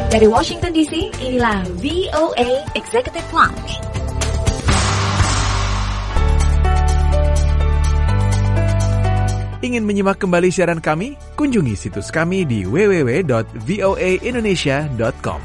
Dari Washington DC, inilah VOA Executive Lounge. Ingin menyimak kembali siaran kami? Kunjungi situs kami di www.voaindonesia.com.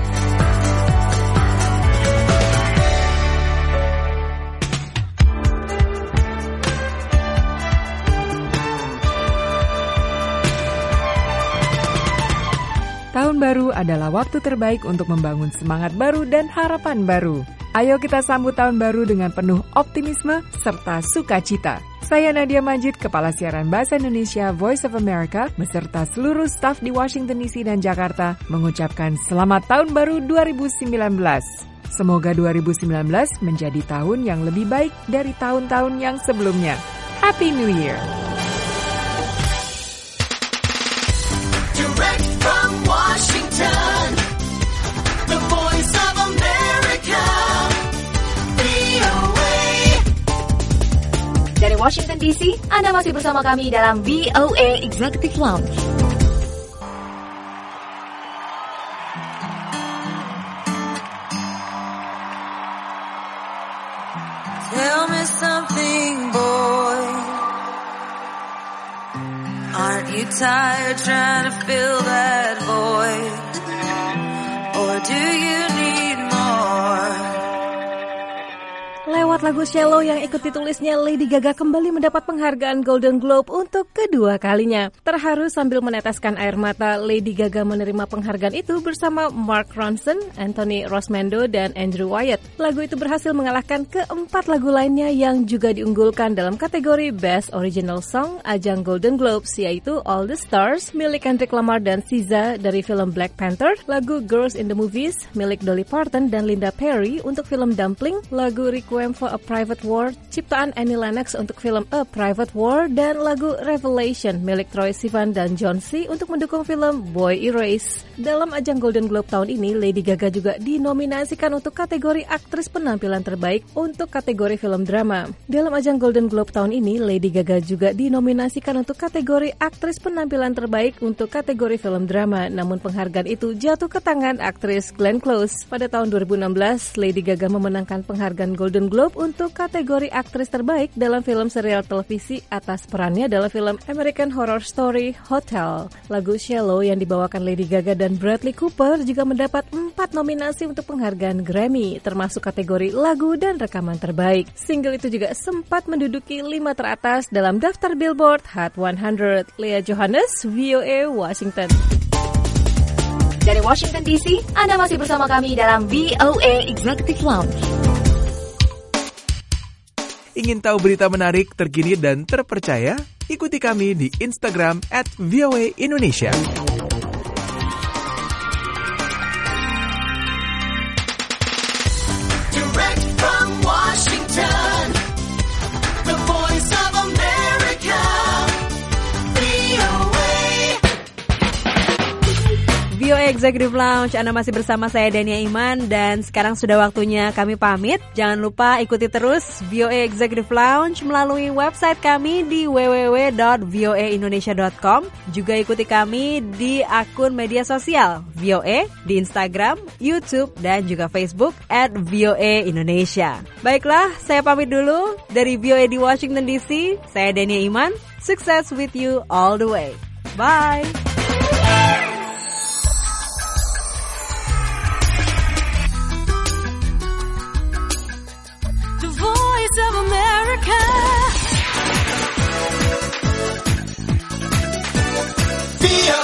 Tahun baru adalah waktu terbaik untuk membangun semangat baru dan harapan baru. Ayo kita sambut tahun baru dengan penuh optimisme serta sukacita. Saya Nadia Majid, Kepala Siaran Bahasa Indonesia Voice of America, beserta seluruh staf di Washington DC dan Jakarta, mengucapkan selamat tahun baru 2019. Semoga 2019 menjadi tahun yang lebih baik dari tahun-tahun yang sebelumnya. Happy New Year! Direct from Washington, the voice of America, VOA. Dari Washington DC, Anda masih bersama kami dalam VOA Executive Lounge. Tell me something, boy. Aren't you tired trying to fill that void? Or do you need more? Lewat lagu Shallow yang ikut ditulisnya, Lady Gaga kembali mendapat penghargaan Golden Globe untuk kedua kalinya. Terharu sambil meneteskan air mata, Lady Gaga menerima penghargaan itu bersama Mark Ronson, Anthony Rosmando, dan Andrew Wyatt. Lagu itu berhasil mengalahkan keempat lagu lainnya yang juga diunggulkan dalam kategori Best Original Song ajang Golden Globes, yaitu All the Stars milik Kendrick Lamar dan SZA dari film Black Panther, lagu Girls in the Movies milik Dolly Parton dan Linda Perry untuk film Dumpling, lagu Requiem for a Private War ciptaan Annie Lennox untuk film A Private War, dan lagu Revelation milik Troye Sivan dan John C. untuk mendukung film Boy Erased. Dalam ajang Golden Globe tahun ini, Lady Gaga juga dinominasikan untuk kategori aktris penampilan terbaik untuk kategori film drama. Dalam ajang Golden Globe tahun ini, Lady Gaga juga dinominasikan untuk kategori aktris penampilan terbaik untuk kategori film drama. Namun penghargaan itu jatuh ke tangan aktris Glenn Close. Pada tahun 2016, Lady Gaga memenangkan penghargaan Golden Globe untuk kategori aktris terbaik dalam film serial televisi atas perannya dalam film American Horror Story Hotel. Lagu Shallow yang dibawakan Lady Gaga dan Bradley Cooper juga mendapat 4 nominasi untuk penghargaan Grammy, termasuk kategori lagu dan rekaman terbaik. Single itu juga sempat menduduki 5 teratas dalam daftar Billboard Hot 100. Leah Johannes, VOA Washington. Dari Washington DC, Anda masih bersama kami dalam VOA Executive Lounge. Ingin tahu berita menarik, terkini, dan terpercaya? Ikuti kami di Instagram @voaindonesia. Direct from Washington, the voice of America, VOA. VOA Executive Lounge, Anda masih bersama saya Dania Iman, dan sekarang sudah waktunya kami pamit. Jangan lupa ikuti terus VOA Executive Lounge melalui website kami di www.voaindonesia.com. Juga ikuti kami di akun media sosial VOA di Instagram, YouTube, dan juga Facebook @VOA Indonesia. Baiklah, saya pamit dulu dari VOA di Washington DC. Saya Dania Iman. Success with you all the way. Bye. Of America, VOA.